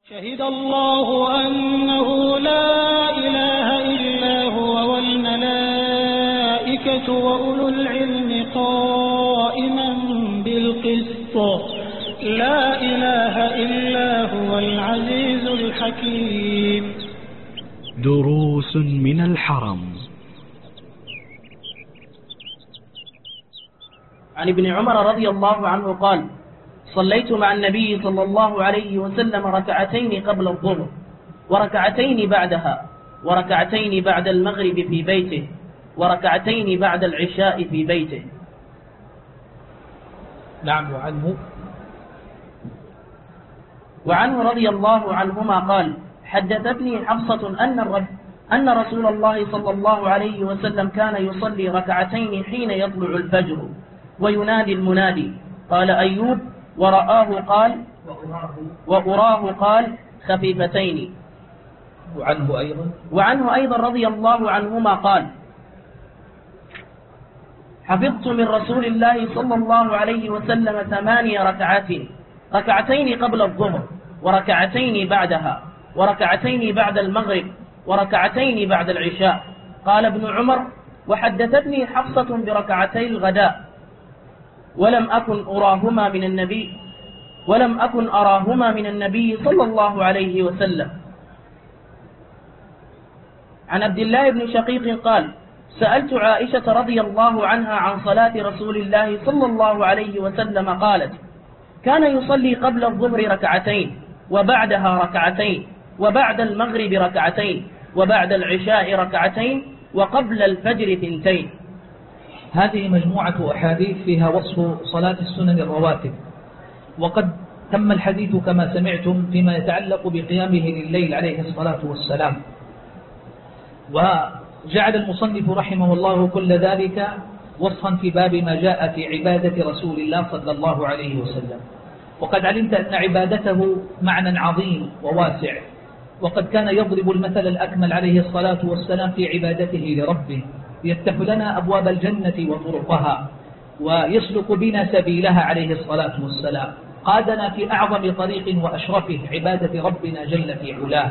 شهد الله أنه لا إله إلا هو والملائكة وأولو العلم قائما بالقسط لا إله إلا هو العزيز الحكيم. دروس من الحرم. عن ابن عمر رضي الله عنه قال: صليت مع النبي صلى الله عليه وسلم ركعتين قبل الظهر وركعتين بعدها وركعتين بعد المغرب في بيته وركعتين بعد العشاء في بيته. نعم. وعنه رضي الله عنهما قال: حدثتني حفصة أن رسول الله صلى الله عليه وسلم كان يصلي ركعتين حين يطلع الفجر وينادي المنادي. قال أيوب: وأراه قال خفيفتين. وعنه أيضا رضي الله عنهما قال: حفظت من رسول الله صلى الله عليه وسلم 8 ركعات، ركعتين قبل الظهر وركعتين بعدها وركعتين بعد المغرب وركعتين بعد العشاء. قال ابن عمر: وحدثتني حفصة بركعتي الغداء ولم أكن أراهما من النبي صلى الله عليه وسلم. عن عبد الله بن شقيق قال: سألت عائشة رضي الله عنها عن صلاة رسول الله صلى الله عليه وسلم قالت: كان يصلي قبل الظهر ركعتين وبعدها ركعتين وبعد المغرب ركعتين وبعد العشاء ركعتين وقبل الفجر 2. هذه مجموعة أحاديث فيها وصف صلاة السنن الرواتب، وقد تم الحديث كما سمعتم فيما يتعلق بقيامه لليل عليه الصلاة والسلام. وجعل المصنف رحمه الله كل ذلك وصفا في باب ما جاء في عبادة رسول الله صلى الله عليه وسلم. وقد علمت أن عبادته معنى عظيم وواسع، وقد كان يضرب المثل الأكمل عليه الصلاة والسلام في عبادته لربه، يفتح لنا أبواب الجنة وطرقها ويسلك بنا سبيلها عليه الصلاة والسلام. قادنا في أعظم طريق وأشرفه عبادة ربنا جل في علاه،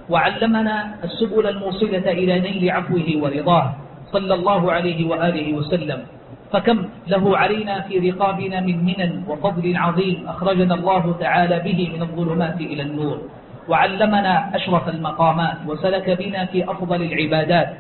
وعلمنا السبل الموصلة إلى نيل عفوه ورضاه صلى الله عليه وآله وسلم. فكم له علينا في رقابنا من منن وفضل عظيم أخرجنا الله تعالى به من الظلمات إلى النور، وعلمنا أشرف المقامات وسلك بنا في أفضل العبادات.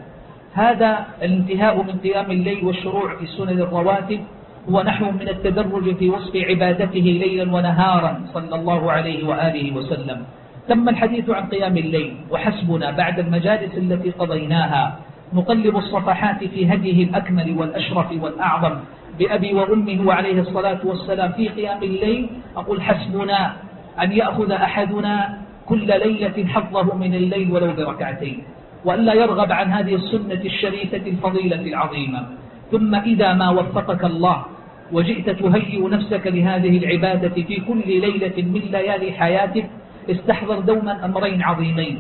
هذا الانتهاء من قيام الليل والشروع في السنن الرواتب هو نحو من التدرج في وصف عبادته ليلا ونهارا صلى الله عليه وآله وسلم. تم الحديث عن قيام الليل، وحسبنا بعد المجالس التي قضيناها نقلب الصفحات في هديه الأكمل والأشرف والأعظم بأبي وأمه وعليه الصلاة والسلام في قيام الليل. أقول حسبنا أن يأخذ أحدنا كل ليلة حظه من الليل ولو بركعتين، وألا يرغب عن هذه السنة الشريفة الفضيلة العظيمة. ثم إذا ما وفقك الله وجئت تهيئ نفسك لهذه العبادة في كل ليلة من ليالي حياتك، استحضر دوما أمرين عظيمين: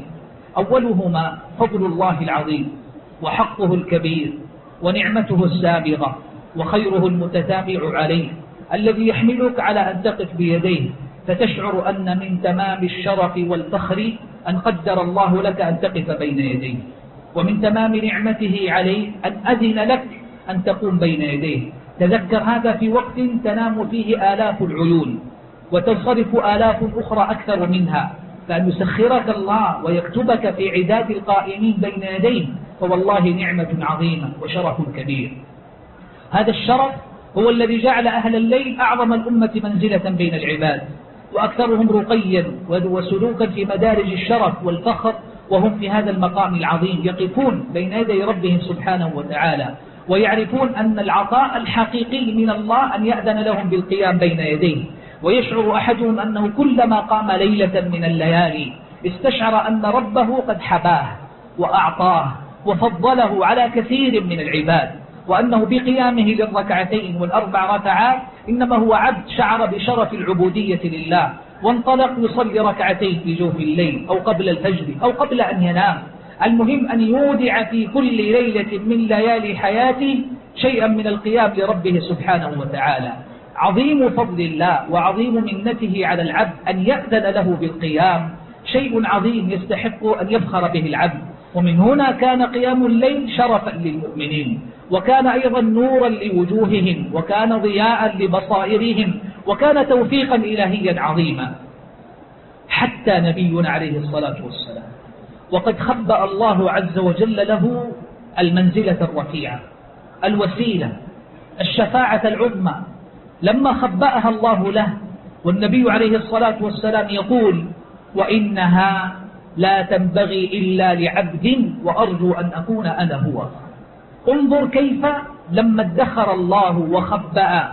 أولهما فضل الله العظيم وحقه الكبير ونعمته السابغة وخيره المتتابع عليه، الذي يحملك على أن تقف بيديه فتشعر أن من تمام الشرف والفخر أن قدر الله لك أن تقف بين يديه، ومن تمام نعمته عليه أن أذن لك أن تقوم بين يديه. تذكر هذا في وقت تنام فيه آلاف العيون وتنصرف آلاف أخرى أكثر منها، فأن يسخرك الله ويكتبك في عداد القائمين بين يديه فوالله نعمة عظيمة وشرف كبير. هذا الشرف هو الذي جعل أهل الليل أعظم الأمة منزلة بين العباد، وأكثرهم رقيا وسلوكا في مدارج الشرف والفخر، وهم في هذا المقام العظيم يقفون بين يدي ربهم سبحانه وتعالى، ويعرفون أن العطاء الحقيقي من الله أن يأذن لهم بالقيام بين يديه. ويشعر أحدهم أنه كلما قام ليلة من الليالي استشعر أن ربه قد حباه وأعطاه وفضله على كثير من العباد، وأنه بقيامه للركعتين والأربع ركعات إنما هو عبد شعر بشرف العبودية لله، وانطلق يصلي ركعتين في جوف الليل أو قبل الفجر أو قبل أن ينام. المهم أن يودع في كل ليلة من ليالي حياته شيئا من القيام لربه سبحانه وتعالى. عظيم فضل الله وعظيم منته على العبد أن يأذن له بالقيام شيء عظيم يستحق أن يفخر به العبد. ومن هنا كان قيام الليل شرفا للمؤمنين، وكان أيضا نورا لوجوههم، وكان ضياء لبصائرهم، وكان توفيقا إلهيا عظيما. حتى نبينا عليه الصلاة والسلام وقد خبأ الله عز وجل له المنزلة الرفيعة، الوسيلة، الشفاعة العظمى، لما خبأها الله له، والنبي عليه الصلاة والسلام يقول: وإنها لا تنبغي إلا لعبد وأرجو أن أكون أنا هو. انظر كيف لما ادخر الله وخبأ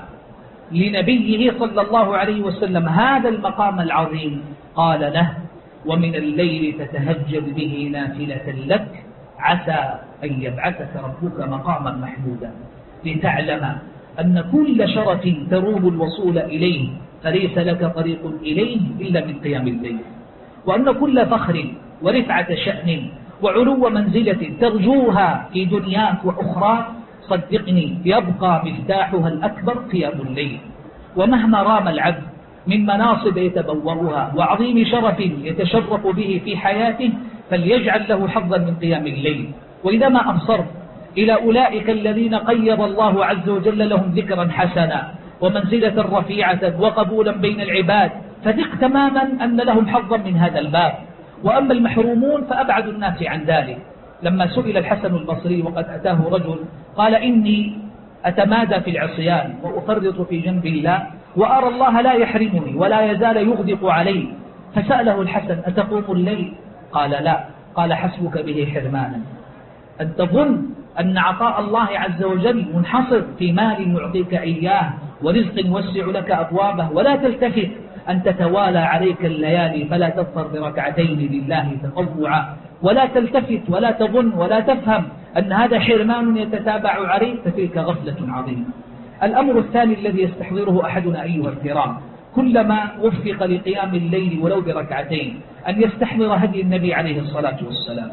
لنبيه صلى الله عليه وسلم هذا المقام العظيم، قال له: ومن الليل تتهجد به نافلة لك عسى أن يبعثك ربك مقاما محمودا، لتعلم أن كل شرف تروم الوصول إليه فليس لك طريق إليه إلا من قيام الليل، وأن كل فخر ورفعة شأن وعلو منزلة ترجوها في دنياك وأخراك صدقني يبقى مفتاحها الأكبر قيام الليل. ومهما رام العبد من مناصب يتبوأها وعظيم شرف يتشرف به في حياته فليجعل له حظا من قيام الليل. وإذا ما أبصرت إلى أولئك الذين قيض الله عز وجل لهم ذكرا حسنا ومنزلة رفيعة وقبولا بين العباد، فثق تماما أن لهم حظا من هذا الباب. وأما المحرومون فأبعد الناس عن ذلك. لما سئل الحسن البصري وقد أتاه رجل قال: إني أتمادى في العصيان وأفرط في جنب الله وأرى الله لا يحرمني ولا يزال يغدق علي، فسأله الحسن: أتقوم الليل؟ قال: لا. قال: حسبك به حرمانا، أن تظن أن عطاء الله عز وجل منحصر في مال يعطيك إياه ورزق يوسع لك أبوابه، ولا تلتفت أن تتوالى عليك الليالي فلا تظفر بركعتين لله تطوعا، ولا تلتفت ولا تظن ولا تفهم أن هذا حرمان يتتابع عليك، فتلك غفلة عظيمة. الأمر الثاني الذي يستحضره أحدنا أيها الكرام كلما وفق لقيام الليل ولو بركعتين أن يستحضر هدي النبي عليه الصلاة والسلام،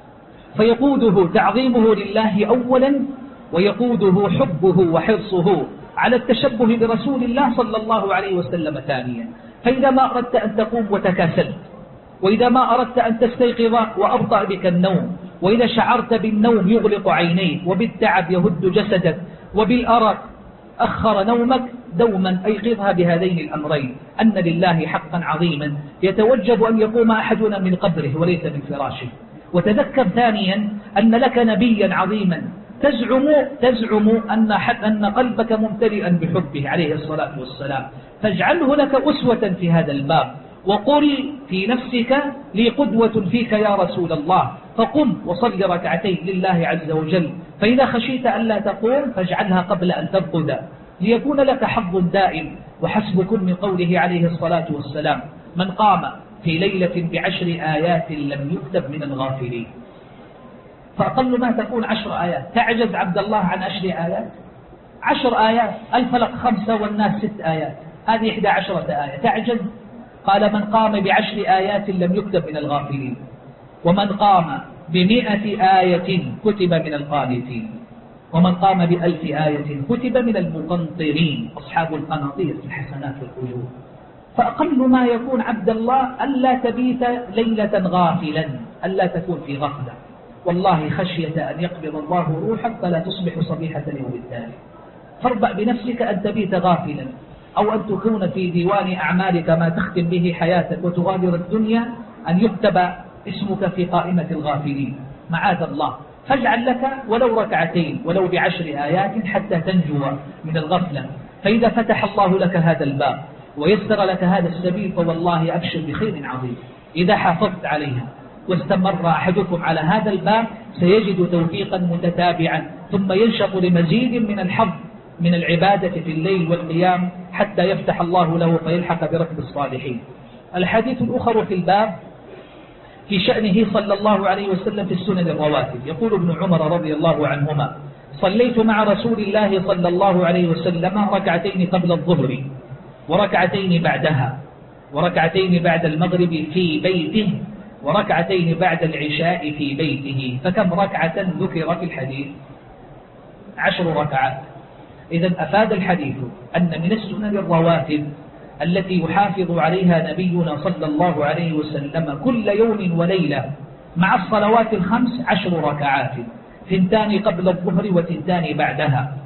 فيقوده تعظيمه لله أولا، ويقوده حبه وحرصه على التشبه برسول الله صلى الله عليه وسلم ثانيا. فإذا ما أردت أن تقوم وتكاسلت، وإذا ما أردت أن تستيقظ وأبطأ بك النوم، وإذا شعرت بالنوم يغلق عينيك وبالتعب يهد جسدك وبالأرق أخر نومك، دوما أيقظها بهذين الأمرين: أن لله حقا عظيما يتوجب أن يقوم أحدنا من قبره وليس من فراشه. وتذكر ثانيا أن لك نبيا عظيما تزعم أن قلبك ممتلئا بحبه عليه الصلاة والسلام، فاجعله لك أسوة في هذا الباب، وقل في نفسك: لي قدوة فيك يا رسول الله، فقم وصل ركعتين لله عز وجل. فإذا خشيت أن لا تقوم فاجعلها قبل أن ترقد ليكون لك حظ دائم. وحسبكم من قوله عليه الصلاة والسلام: من قام في ليلة ب10 آيات لم يكتب من الغافلين. فأقل ما تكون 10 آيات. تعجز عبد الله عن 10 آيات؟ 10 آيات، الفلق 5 والناس 6 آيات، هذه 11 آية. تعجز؟ قال: من قام ب10 آيات لم يكتب من الغافلين، ومن قام ب100 آية كتب من القانتين، ومن قام ب1000 آية كتب من المقنطرين، أصحاب القناطير في الحسنات والأجور. فأقل ما يكون عبد الله ألا تبيت ليلة غافلا، ألا تكون في غفلة، والله خشية أن يقبض الله روحك فلا تصبح صبيحة اليوم التالي. فاربأ بنفسك أن تبيت غافلا، أو أن تكون في ديوان أعمالك ما تختم به حياتك وتغادر الدنيا أن يكتب اسمك في قائمة الغافلين، معاذ الله. فاجعل لك ولو ركعتين ولو ب10 آيات حتى تنجو من الغفلة. فإذا فتح الله لك هذا الباب ويسر لك هذا السبيل فوالله أبشر بخير عظيم. إذا حافظت عليها واستمر أحدكم على هذا الباب سيجد توفيقا متتابعا، ثم ينشط لمزيد من الحظ من العبادة في الليل والقيام حتى يفتح الله له فيلحق بركب الصالحين. الحديث الأخر في الباب في شأنه صلى الله عليه وسلم في السنن الرواتب. يقول ابن عمر رضي الله عنهما: صليت مع رسول الله صلى الله عليه وسلم ركعتين قبل الظهر وركعتين بعدها وركعتين بعد المغرب في بيته وركعتين بعد العشاء في بيته. فكم ركعة ذكر في الحديث؟ 10 ركعات. إذن أفاد الحديث أن من السنن الرواتب التي يحافظ عليها نبينا صلى الله عليه وسلم كل يوم وليلة مع الصلوات الخمس 10 ركعات، 2 قبل الظهر و2 بعدها،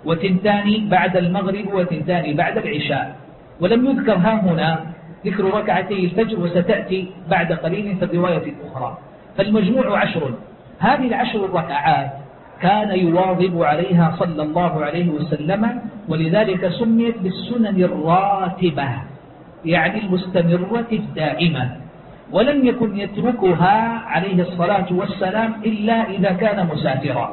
و2 بعد المغرب و2 بعد العشاء. ولم يذكر ها هنا ذكر ركعتي الفجر، وستأتي بعد قليل في الرواية الأخرى. فالمجموع 10. هذه 10 الركعات كان يواظب عليها صلى الله عليه وسلم، ولذلك سميت بالسنن الراتبة، يعني المستمرة الدائمة، ولم يكن يتركها عليه الصلاة والسلام إلا إذا كان مسافرا.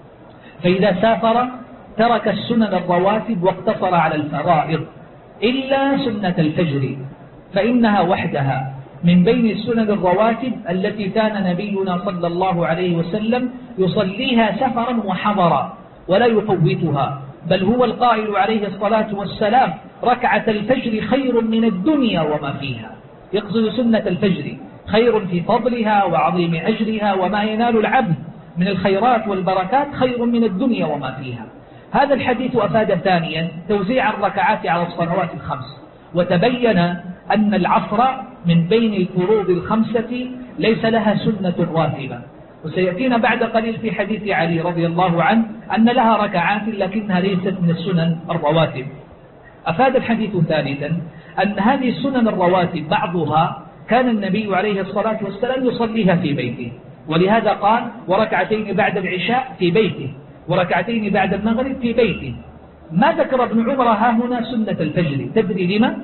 فإذا سافر ترك السنن الرواتب واقتصر على الفرائض إلا سنة الفجر، فإنها وحدها من بين السنن الرواتب التي كان نبينا صلى الله عليه وسلم يصليها سفرا وحضرا ولا يفوتها، بل هو القائل عليه الصلاة والسلام: ركعة الفجر خير من الدنيا وما فيها. يقصد سنة الفجر، خير في فضلها وعظيم أجرها، وما ينال العبد من الخيرات والبركات خير من الدنيا وما فيها. هذا الحديث أفاد ثانيا توزيع الركعات على الصلوات الخمس، وتبين أن العصر من بين الفروض الخمسة ليس لها سنة راتبة، وسيأتينا بعد قليل في حديث علي رضي الله عنه أن لها ركعات لكنها ليست من السنن الرواتب. أفاد الحديث ثالثا أن هذه السنن الرواتب بعضها كان النبي عليه الصلاة والسلام يصليها في بيته، ولهذا قال: وركعتين بعد العشاء في بيته، وركعتين بعد المغرب في بيته. ما ذكر ابن عمر ها هنا سنة الفجر، تدري لما؟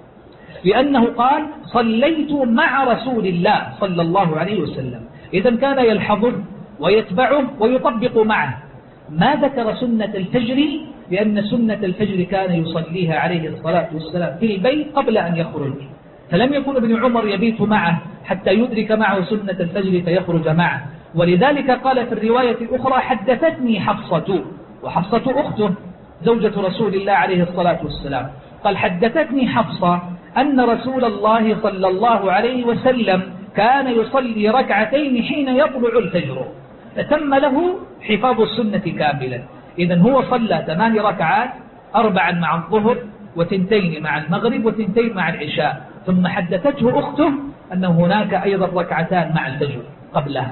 لأنه قال: صليت مع رسول الله صلى الله عليه وسلم، إذن كان يلحظه ويتبعه ويطبق معه. ما ذكر سنة الفجر لأن سنة الفجر كان يصليها عليه الصلاة والسلام في البيت قبل أن يخرج، فلم يكن ابن عمر يبيت معه حتى يدرك معه سنة الفجر فيخرج معه. ولذلك قال في الرواية الأخرى: حدثتني حفصة، وحفصة أخته زوجة رسول الله عليه الصلاة والسلام، قال: حدثتني حفصة أن رسول الله صلى الله عليه وسلم كان يصلي ركعتين حين يطلع الفجر، فتم له حفاظ السنة كاملا. إذن هو صلى 8 ركعات، 4 مع الظهر و2 مع المغرب و2 مع العشاء، ثم حدثته أخته أن هناك أيضا ركعتان مع الفجر قبلها،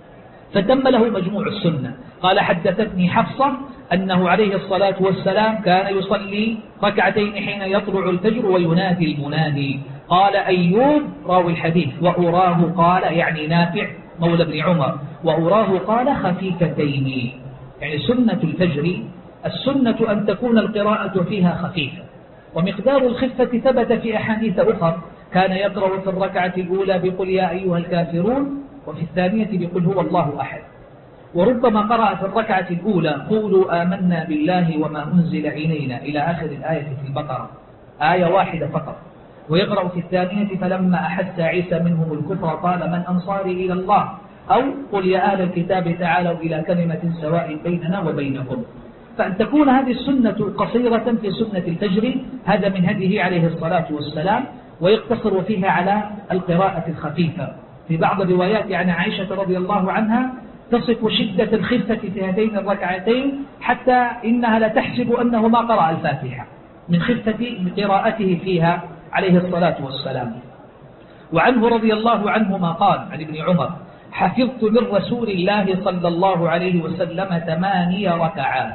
فتم له مجموع السنة. قال: حدثتني حفصة أنه عليه الصلاة والسلام كان يصلي ركعتين حين يطلع الفجر وينادي المنادي. قال أيوب راوي الحديث: وأراه قال، يعني نافع مولى ابن عمر، وأراه قال خفيفتين، يعني سنة الفجر السنة أن تكون القراءة فيها خفيفة، ومقدار الخفة ثبت في أحاديث أخرى، كان يقرأ في الركعة الأولى بقل يا أيها الكافرون، وفي الثانية بقل هو الله أحد، وربما قرأ في الركعة الأولى قولوا آمنا بالله وما أنزل إلينا إلى آخر الآية في البقرة، آية واحدة فقط، ويقرأ في الثانية فلما أحس عيسى منهم الكفر قال من أنصاري إلى الله، أو قل يا أهل الكتاب تعالوا إلى كلمة سواء بيننا وبينكم. فأن تكون هذه السنة قصيرة في سنة الفجر هذا من هديه عليه الصلاة والسلام، ويقتصر فيها على القراءة الخفيفة. في بعض الروايات عن عائشة رضي الله عنها تصف شدة الخفة في هذين الركعتين حتى إنها لا تحسب أنه ما قرأ الفاتحة من خفة قراءته فيها عليه الصلاة والسلام. وعنه رضي الله عنهما قال عن ابن عمر: حفظت من رسول الله صلى الله عليه وسلم 8 ركعات.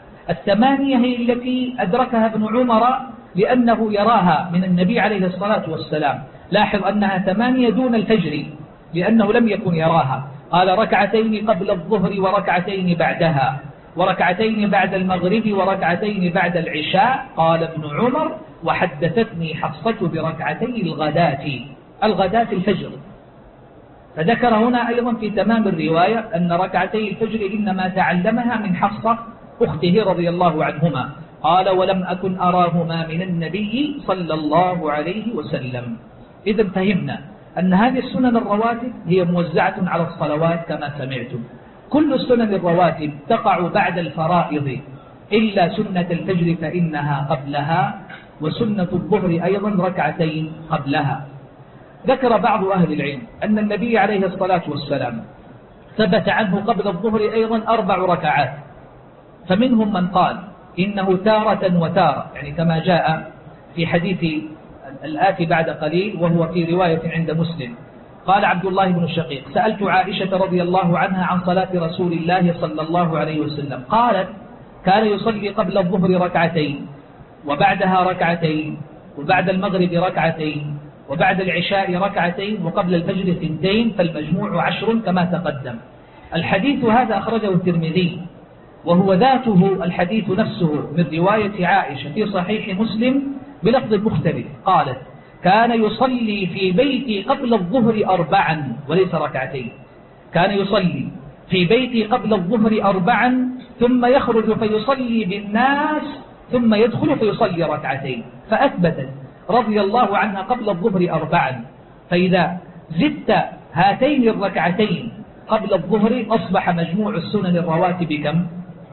8 هي التي أدركها ابن عمر لأنه يراها من النبي عليه الصلاة والسلام. لاحظ أنها 8 دون الفجر لأنه لم يكن يراها. قال: ركعتين قبل الظهر وركعتين بعدها، وركعتين بعد المغرب وركعتين بعد العشاء. قال ابن عمر: وحدثتني حفصة بركعتي الغداة الفجر. فذكر هنا أيضا في تمام الرواية أن ركعتي الفجر إنما تعلمها من حفصة أخته رضي الله عنهما. قال: ولم أكن أراهما من النبي صلى الله عليه وسلم. إذا فهمنا أن هذه السنن الرواتب هي موزعة على الصلوات كما سمعتم. كل السنن الرواتب تقع بعد الفرائض إلا سنة الفجر فإنها قبلها، وسنة الظهر أيضا ركعتين قبلها. ذكر بعض أهل العلم أن النبي عليه الصلاة والسلام ثبت عنه قبل الظهر أيضا 4 ركعات، فمنهم من قال إنه تارة وتارة، يعني كما جاء في حديث الآتي بعد قليل، وهو في رواية عند مسلم. قال عبد الله بن الشقيق: سألت عائشة رضي الله عنها عن صلاة رسول الله صلى الله عليه وسلم، قالت: كان يصلي قبل الظهر ركعتين، وبعدها ركعتين، وبعد المغرب ركعتين، وبعد العشاء ركعتين، وقبل الفجر 2، فالمجموع 10 كما تقدم. الحديث هذا أخرجه الترمذي، وهو ذاته الحديث نفسه من رواية عائشة في صحيح مسلم بلفظ مختلف. قالت: كان يصلي في بيتي قبل الظهر 4 وليس ركعتين. كان يصلي في بيتي قبل الظهر 4 ثم يخرج فيصلي بالناس ثم يدخل فيصلي ركعتين، فأثبتت رضي الله عنها قبل الظهر 4. فإذا زدت هاتين الركعتين قبل الظهر أصبح مجموع السنن الرواتب كم؟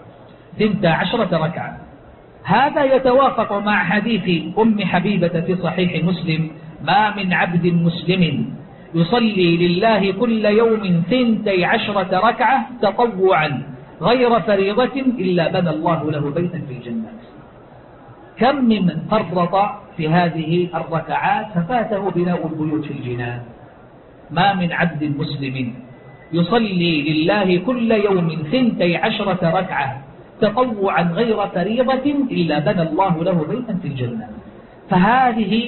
12 ركعة. هذا يتوافق مع حديث أم حبيبة في صحيح مسلم: ما من عبد مسلم يصلي لله كل يوم 12 ركعة تطوعا غير فريضة إلا بنى الله له بيتا في الجنة. كم ممن فرط في هذه الركعات ففاته بناء البيوت في الجنان. ما من عبد مسلم يصلي لله كل يوم 12 ركعة تطوعا غير فريضة إلا بنى الله له بيتا في الجنة. فهذه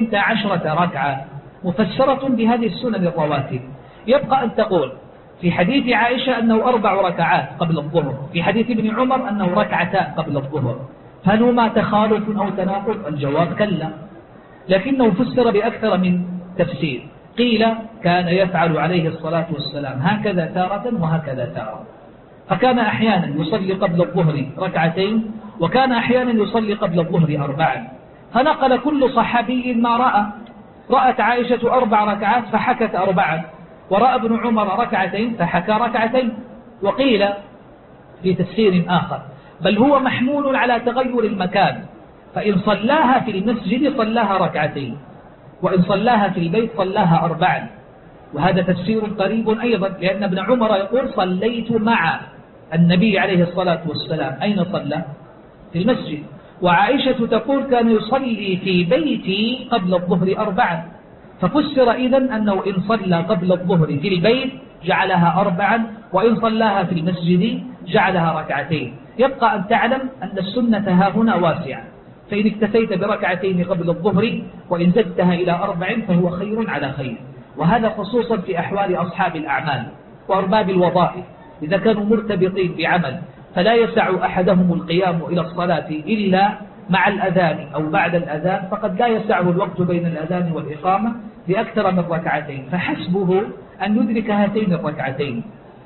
12 ركعة مفسرة بهذه السنن الرواتب. يبقى أن تقول في حديث عائشة أنه 4 ركعات قبل الظهر، في حديث ابن عمر أنه 2 ركعتان قبل الظهر، هل هما تخالف أو تناقض؟ الجواب كلا، لكنه فسر بأكثر من تفسير. قيل كان يفعل عليه الصلاة والسلام هكذا تارة وهكذا تارة، فكان أحيانا يصلي قبل الظهر 2 وكان أحيانا يصلي قبل الظهر 4. فنقل كل صحابي ما رأى. رأت عائشة 4 ركعات فحكت 4، ورأى ابن عمر 2 فحكى 2. وقيل في تفسير آخر بل هو محمول على تغير المكان، فإن صلاها في المسجد صلاها 2، وإن صلاها في البيت صلاها 4. وهذا تفسير قريب أيضا، لأن ابن عمر يقول: صليت مع النبي عليه الصلاة والسلام. أين صلى؟ في المسجد. وعائشة تقول: كان يصلي في بيتي قبل الظهر 4. ففسر إذن أنه إن صلى قبل الظهر في البيت جعلها 4، وإن صلاها في المسجد جعلها 2. يبقى أن تعلم أن السنة ها هنا واسعة، فإن اكتفيت ب2 قبل الظهر وإن زدتها إلى 4 فهو خير على خير. وهذا خصوصا في أحوال أصحاب الأعمال وأرباب الوظائف، إذا كانوا مرتبطين بعمل فلا يسع أحدهم القيام إلى الصلاة إلا مع الأذان أو بعد الأذان، فقد لا يسعه الوقت بين الأذان والإقامة لأكثر من 2، فحسبه أن يدرك هاتين 2.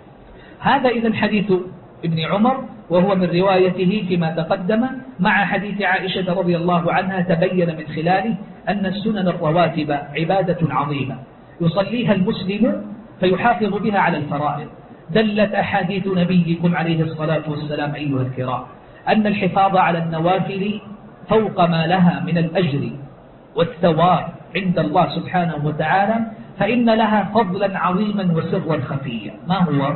هذا إذن حديث ابن عمر، وهو من روايته فيما تقدم مع حديث عائشة رضي الله عنها، تبين من خلاله أن السنن الرواتب عبادة عظيمة يصليها المسلم فيحافظ بها على الفرائض. دلت أحاديث نبيكم عليه الصلاة والسلام أيها الكرام أن الحفاظ على النوافل فوق ما لها من الأجر والثواب عند الله سبحانه وتعالى، فإن لها فضلا عظيما وسرا خفيا. ما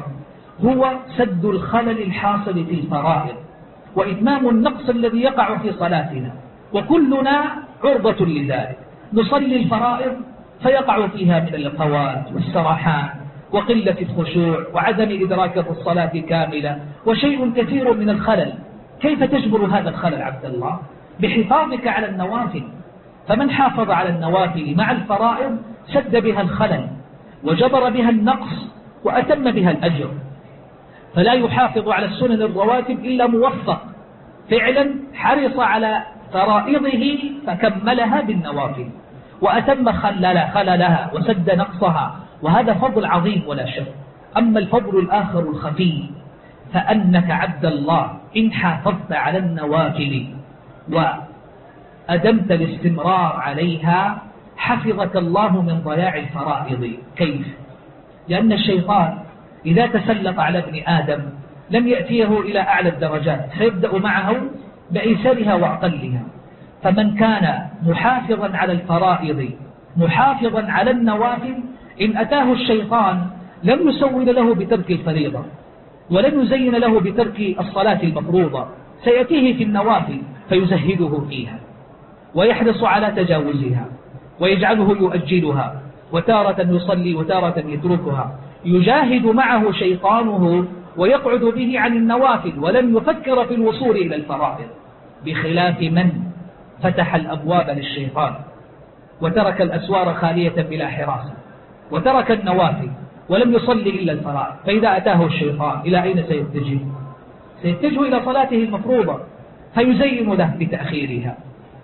هو سد الخلل الحاصل في الفرائض وإتمام النقص الذي يقع في صلاتنا، وكلنا عرضة لذلك. نصلي الفرائض فيقع فيها من الفوات والسرحان وقلة الخشوع وعدم إدراك الصلاة كاملة وشيء كثير من الخلل. كيف تجبر هذا الخلل عبد الله؟ بحفاظك على النوافل. فمن حافظ على النوافل مع الفرائض سد بها الخلل وجبر بها النقص وأتم بها الأجر. فلا يحافظ على السنن الرواتب إلا موفق فعلا حرص على فرائضه فكملها بالنوافل وأتم خللها وسد نقصها، وهذا فضل عظيم ولا شك. أما الفضل الآخر الخفي فأنك عبد الله إن حافظت على النوافل وأدمت الاستمرار عليها حفظك الله من ضياع الفرائض. كيف؟ لأن الشيطان إذا تسلط على ابن آدم لم يأتيه إلى أعلى الدرجات، سيبدأ معه بأيسرها وأقلها. فمن كان محافظا على الفرائض محافظا على النوافل، إن أتاه الشيطان لم يسول له بترك الفريضة ولن يزين له بترك الصلاة المفروضة، سيأتيه في النوافل فيزهده فيها. ويحرص على تجاوزها ويجعله يؤجلها، وتارة يصلي وتارة يتركها، يجاهد معه شيطانه ويقعد به عن النوافل ولن يفكر في الوصول إلى الفرائض، بخلاف من فتح الأبواب للشيطان وترك الأسوار خالية بلا حراسة وترك النوافل ولم يصلي إلا الفرائض. فإذا أتاه الشيطان إلى أين سيتجه؟ سيتجه إلى صلاته المفروضة، فيزين له بتأخيرها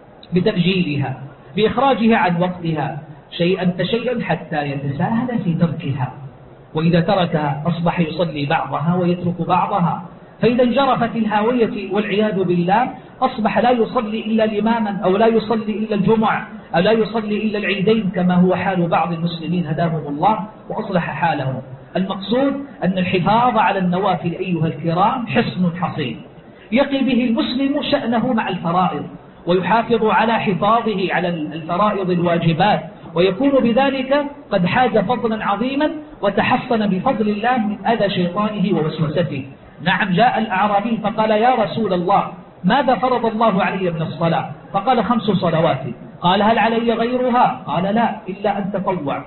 بتأجيلها بإخراجها عن وقتها شيئا فشيئا حتى يتساهل في تركها، وإذا تركها أصبح يصلي بعضها ويترك بعضها، فإذا انجرفت الهاوية والعياذ بالله أصبح لا يصلي إلا الإماما أو لا يصلي إلا الجمعة أو لا يصلي إلا العيدين كما هو حال بعض المسلمين هداهم الله وأصلح حالهم. المقصود أن الحفاظ على النوافل أيها الكرام حصن حصين يقي به المسلم شأنه مع الفرائض ويحافظ على حفاظه على الفرائض الواجبات، ويكون بذلك قد حاز فضلا عظيما وتحصن بفضل الله من أذى شيطانه ووسوسته. نعم، جاء الأعرابي فقال يا رسول الله ماذا فرض الله علي من الصلاة؟ فقال 5 صلوات. قال هل علي غيرها؟ قال لا إلا أن تطوع.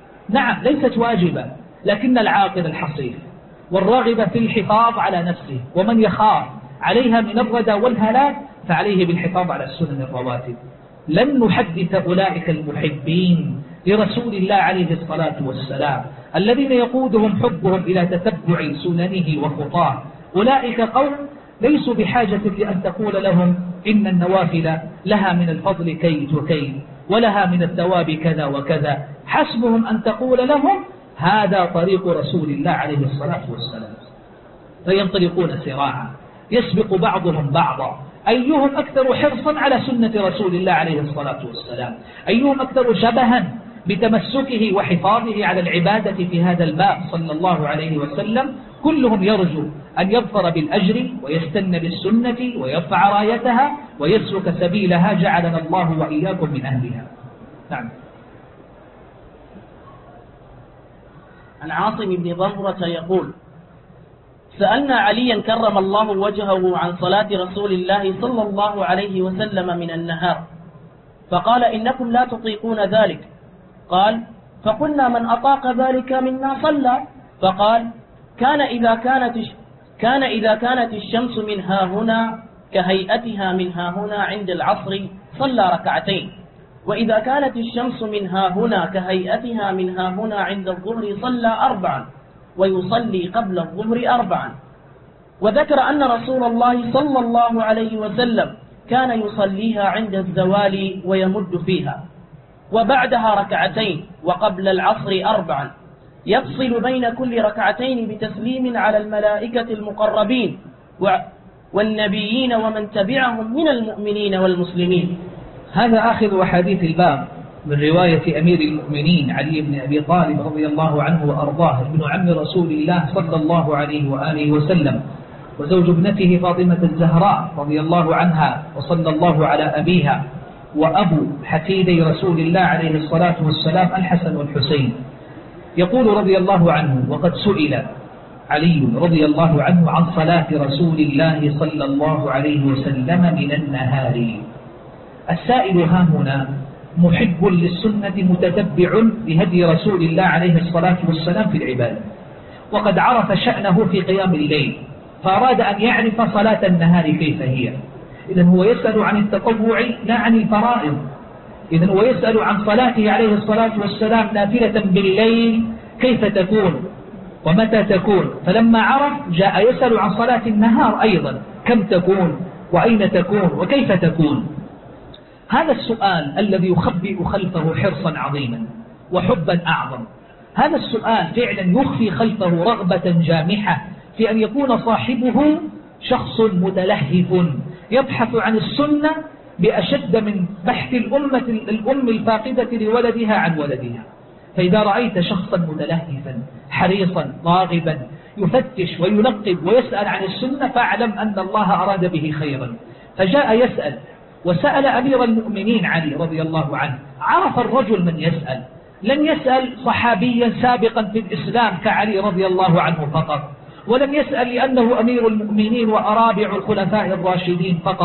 نعم ليست واجبة، لكن العاقل الحصيف والراغب في الحفاظ على نفسه ومن يخاف عليها من الردى والهلاك فعليه بالحفاظ على السنن الرواتب. لن نحدث أولئك المحبين لرسول الله عليه الصلاة والسلام الذين يقودهم حبهم إلى تتبع سننه وخطاه. أولئك قوم ليسوا بحاجة لأن تقول لهم إن النوافل لها من الفضل كيت وكيت ولها من الثواب كذا وكذا، حسبهم أن تقول لهم هذا طريق رسول الله عليه الصلاة والسلام. فينطلقون سراعا يسبق بعضهم بعضا أيهم أكثر حرصا على سنة رسول الله عليه الصلاة والسلام، أيهم أكثر شبها بتمسكه وحفاظه على العبادة في هذا الباب صلى الله عليه وسلم. كلهم يرجو أن يظفر بالأجر ويستن بالسنة ويرفع رايتها ويسلك سبيلها، جعلنا الله وإياكم من أهلها. نعم. عن عاصم بن ضمرة يقول سألنا عليا كرم الله وجهه عن صلاة رسول الله صلى الله عليه وسلم من النهار، فقال إنكم لا تطيقون ذلك. قال فقلنا من أطاق ذلك منا صلى. فقال كان إذا كانت الشمس من ها هنا كهيئتها من ها هنا عند العصر صلى ركعتين، وإذا كانت الشمس من ها هنا كهيئتها من ها هنا عند الظهر صلى 4 ويصلي قبل الظهر 4. وذكر أن رسول الله صلى الله عليه وسلم كان يصليها عند الزوال ويمد فيها، وبعدها 2 وقبل العصر 4 يفصل بين كل ركعتين بتسليم على الملائكة المقربين والنبيين ومن تبعهم من المؤمنين والمسلمين. هذا آخر أحاديث الباب من رواية أمير المؤمنين علي بن أبي طالب رضي الله عنه وأرضاه، ابن عم رسول الله صلى الله عليه وآله وسلم، وزوج ابنته فاطمة الزهراء رضي الله عنها وصلى الله على أبيها، وأبو حفيدي رسول الله عليه الصلاة والسلام الحسن والحسين. يقول رضي الله عنه وقد سئل علي رضي الله عنه عن صلاة رسول الله صلى الله عليه وسلم من النهار. السائل هاهنا محب للسنة متتبع لهدي رسول الله عليه الصلاة والسلام في العبادة، وقد عرف شأنه في قيام الليل فأراد أن يعرف صلاة النهار كيف هي. إذن هو يسأل عن التطوع لا عن الفرائض. إذن هو يسأل عن صلاته عليه الصلاة والسلام نافلة بالليل كيف تكون ومتى تكون، فلما عرف جاء يسأل عن صلاة النهار أيضا كم تكون وأين تكون وكيف تكون. هذا السؤال الذي يخبئ خلفه حرصا عظيما وحبا أعظم، هذا السؤال فعلا يخفي خلفه رغبة جامحة في أن يكون صاحبه شخص متلهف يبحث عن السنة بأشد من بحث الأم الفاقدة لولدها عن ولدها. فإذا رأيت شخصا متلهفا حريصا راغبا يفتش وينقب ويسأل عن السنة فاعلم أن الله أراد به خيرا. فجاء يسأل وسأل أمير المؤمنين علي رضي الله عنه. عرف الرجل من يسأل، لم يسأل صحابيا سابقا في الإسلام كعلي رضي الله عنه فقط، ولم يسأل لأنه أمير المؤمنين وأرابع الخلفاء الراشدين فقط،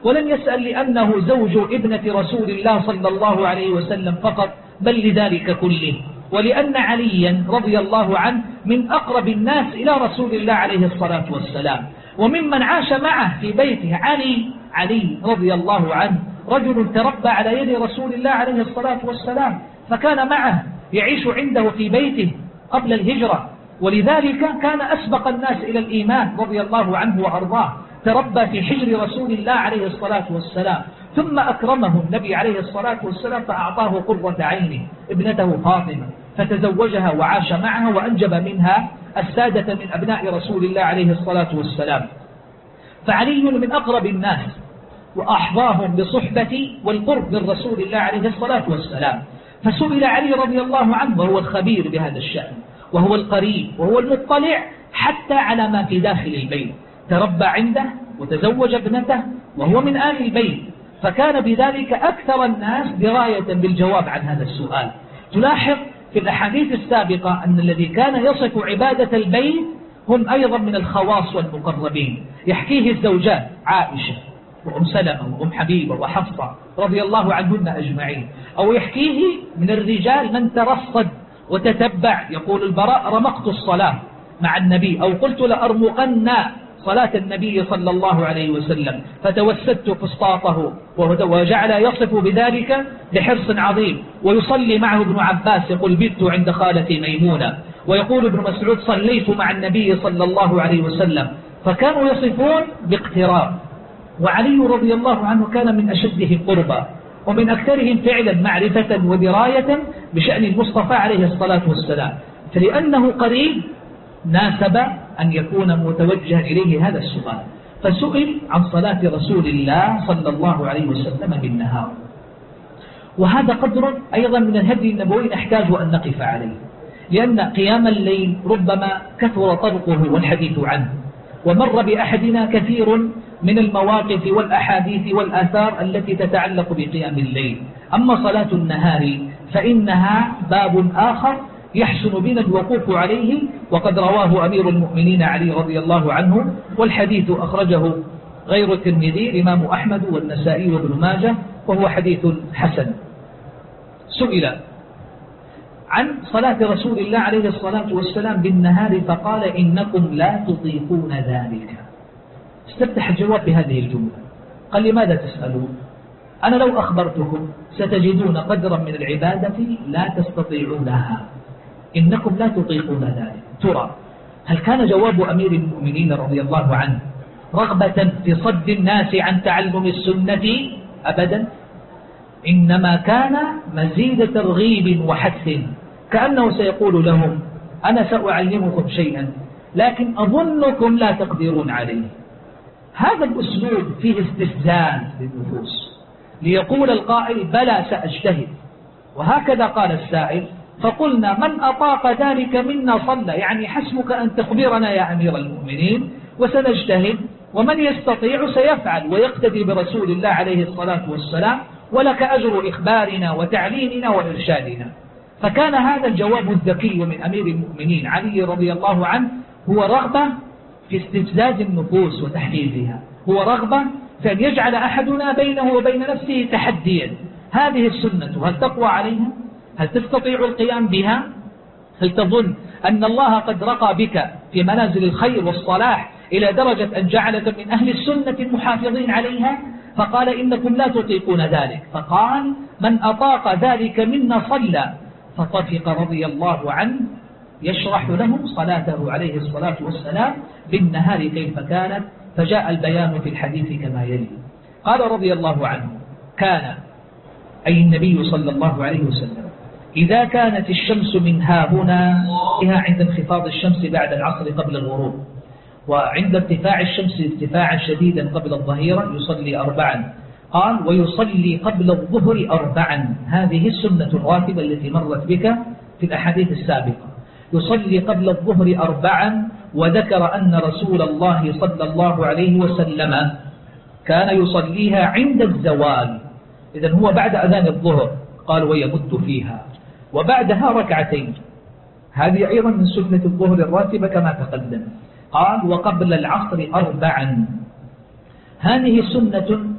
ولم يسأل لأنه زوج ابنة رسول الله صلى الله عليه وسلم فقط، بل لذلك كله، ولأن عليا رضي الله عنه من أقرب الناس إلى رسول الله عليه الصلاة والسلام، وممن عاش معه في بيته علي رضي الله عنه رجل تربى على يد رسول الله عليه الصلاة والسلام، فكان معه يعيش عنده في بيته قبل الهجرة، ولذلك كان أسبق الناس إلى الإيمان رضي الله عنه وأرضاه، تربى في حجر رسول الله عليه الصلاة والسلام، ثم أكرمه النبي عليه الصلاة والسلام فأعطاه قرة عينه ابنته فاطمة، فتزوجها وعاش معها وأنجب منها السادة من أبناء رسول الله عليه الصلاة والسلام. فعلي من أقرب الناس وأحظاهم بصحبة والقرب من رسول الله عليه الصلاة والسلام، فسئل علي رضي الله عنه وهو الخبير بهذا الشأن، وهو القريب وهو المطلع حتى على ما في داخل البيت، تربى عنده وتزوج ابنته وهو من آل البيت، فكان بذلك أكثر الناس دراية بالجواب عن هذا السؤال. تلاحظ في الأحاديث السابقة أن الذي كان يصف عبادة البيت هم أيضا من الخواص والمقربين، يحكيه الزوجات عائشة وأم سلمة وأم حبيبة وحفصة رضي الله عنهن أجمعين، أو يحكيه من الرجال من ترصد وتتبع، يقول البراء رمقت الصلاة مع النبي، أو قلت لأرمقن صلاة النبي صلى الله عليه وسلم فتوسدت فسطاطه، وجعل يصف بذلك بحرص عظيم. ويصلي معه ابن عباس يقول بت عند خالتي ميمونة، ويقول ابن مسعود صليت مع النبي صلى الله عليه وسلم، فكانوا يصفون باقتراب. وعلي رضي الله عنه كان من أشدهم قربا ومن أكثرهم فعلا معرفة ودراية بشأن المصطفى عليه الصلاة والسلام، فلأنه قريب ناسب أن يكون متوجها إليه هذا السؤال، فسئل عن صلاة رسول الله صلى الله عليه وسلم بالنهار. وهذا قدر أيضا من الهدي النبوي نحتاج أن نقف عليه، لأن قيام الليل ربما كثر طرقه والحديث عنه، ومر بأحدنا كثير من المواقف والأحاديث والآثار التي تتعلق بقيام الليل. أما صلاة النهار فإنها باب آخر يحسن بنا الوقوف عليه، وقد رواه أمير المؤمنين علي رضي الله عنه، والحديث أخرجه غير الترمذي الإمام أحمد والنسائي وابن ماجه، وهو حديث حسن. سئل عن صلاة رسول الله عليه الصلاة والسلام بالنهار فقال إنكم لا تطيقون ذلك. استفتح الجواب بهذه الجملة، قال لماذا تسألون؟ أنا لو أخبرتكم ستجدون قدرا من العبادة لا تستطيعونها، إنكم لا تطيقون ذلك. ترى هل كان جواب أمير المؤمنين رضي الله عنه رغبة في صد الناس عن تعلم السنة؟ أبدا، إنما كان مزيد ترغيب وحث، كأنه سيقول لهم أنا سأعلمكم شيئا لكن أظنكم لا تقدرون عليه. هذا الأسلوب فيه استفزاز للنفوس، ليقول القائل بلى سأجتهد، وهكذا قال السائل فقلنا من أطاق ذلك منا صلى، يعني حسبك أن تخبرنا يا أمير المؤمنين وسنجتهد، ومن يستطيع سيفعل ويقتدي برسول الله عليه الصلاة والسلام، ولك أجر إخبارنا وتعليمنا وإرشادنا. فكان هذا الجواب الذكي من أمير المؤمنين علي رضي الله عنه هو رغبة في استفزاز النفوس وتحفيزها، هو رغبة في أن يجعل أحدنا بينه وبين نفسه تحديا. هذه السنة هل تقوى عليها؟ هل تستطيع القيام بها؟ هل تظن أن الله قد رقى بك في منازل الخير والصلاح إلى درجة أن جعلك من أهل السنة المحافظين عليها؟ فقال إنكم لا تطيقون ذلك، فقال من أطاق ذلك منا صلى، فطفق رضي الله عنه يشرح لهم صلاته عليه الصلاة والسلام بالنهار كيف كانت، فجاء البيان في الحديث كما يلي. قال رضي الله عنه كان أي النبي صلى الله عليه وسلم إذا كانت الشمس من هاهنا عند انخفاض الشمس بعد العصر قبل الغروب، وعند ارتفاع الشمس ارتفاعا شديدا قبل الظهيرة يصلي 4. قال ويصلي قبل الظهر 4. هذه السنة الراتبة التي مرت بك في الأحاديث السابقة، يصلي قبل الظهر 4. وذكر أن رسول الله صلى الله عليه وسلم كان يصليها عند الزوال، إذن هو بعد أذان الظهر. قال ويمد فيها، وبعدها 2. هذه أيضا من سنة الظهر الراتبة كما تقدم. قال وقبل العصر 4. هذه سنة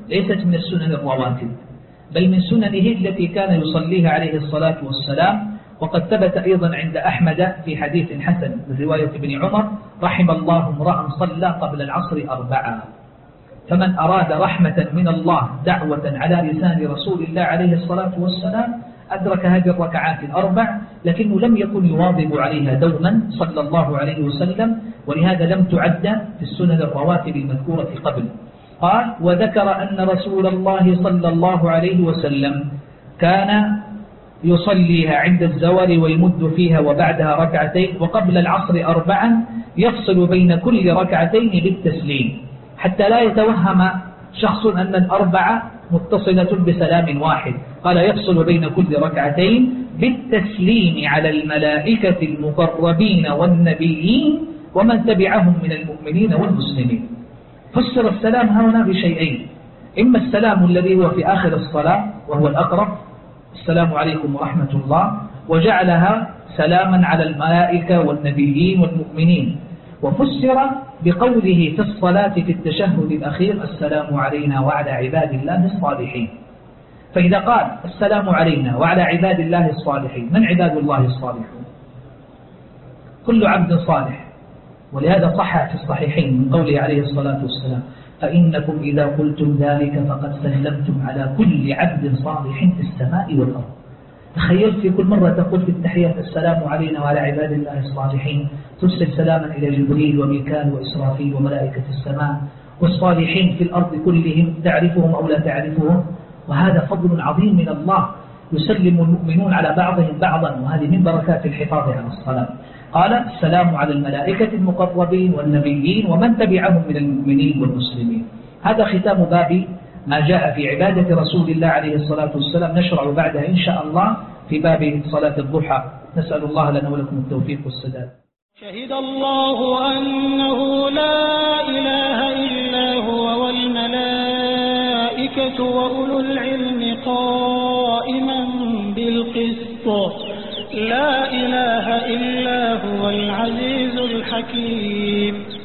ليست من السنن الرواتب، بل من سننه التي كان يصليها عليه الصلاة والسلام. وقد ثبت أيضا عند أحمد في حديث حسن من رواية ابن عمر: رحم الله امرأ صلى قبل العصر 4. فمن أراد رحمة من الله دعوة على لسان رسول الله عليه الصلاة والسلام أدرك هذه الركعات 4، لكنه لم يكن يواظب عليها دوما صلى الله عليه وسلم، ولهذا لم تعد في السنن الرواتب المذكورة قبل. قال: وذكر أن رسول الله صلى الله عليه وسلم كان يصليها عند الزوال ويمد فيها وبعدها 2 وقبل العصر 4 يفصل بين كل 2 بالتسليم، حتى لا يتوهم شخص أن 4 متصلة بسلام واحد. قال: يفصل بين كل 2 بالتسليم على الملائكة المقربين والنبيين ومن تبعهم من المؤمنين والمسلمين. فسر السلام هنا بشيئين: إما السلام الذي هو في آخر الصلاة وهو الأقرب، السلام عليكم ورحمة الله، وجعلها سلاما على الملائكة والنبيين والمؤمنين. وفسر بقوله في الصلاة في التشهد الأخير: السلام علينا وعلى عباد الله الصالحين. فإذا قال السلام علينا وعلى عباد الله الصالحين، من عباد الله الصالحون؟ كل عبد صالح. ولهذا صح في الصحيحين من قوله عليه الصلاة والسلام: فإنكم إذا قلتم ذلك فقد سلمتم على كل عبد صالح في السماء والأرض. تخيل في كل مرة تقول في التحية السلام علينا وعلى عباد الله الصالحين، ترسل سلاما إلى جبريل وميكال وإسرافيل وملائكة السماء والصالحين في الأرض كلهم، تعرفهم أو لا تعرفهم. وهذا فضل عظيم من الله، يسلم المؤمنون على بعضهم بعضا، وهذه من بركات الحفاظ على الصلاة. قال: السلام على الملائكة المقربين والنبيين ومن تبعهم من المؤمنين والمسلمين. هذا ختام باب ما جاء في عبادة رسول الله عليه الصلاة والسلام. نشرع بعدها إن شاء الله في باب صلاة الضحى. نسأل الله لنا ولكم التوفيق والسداد. شهد الله أنه لا إله إلا هو والملائكة وأولو العلم قائما بالقسط لا إله إلا هو العزيز الحكيم.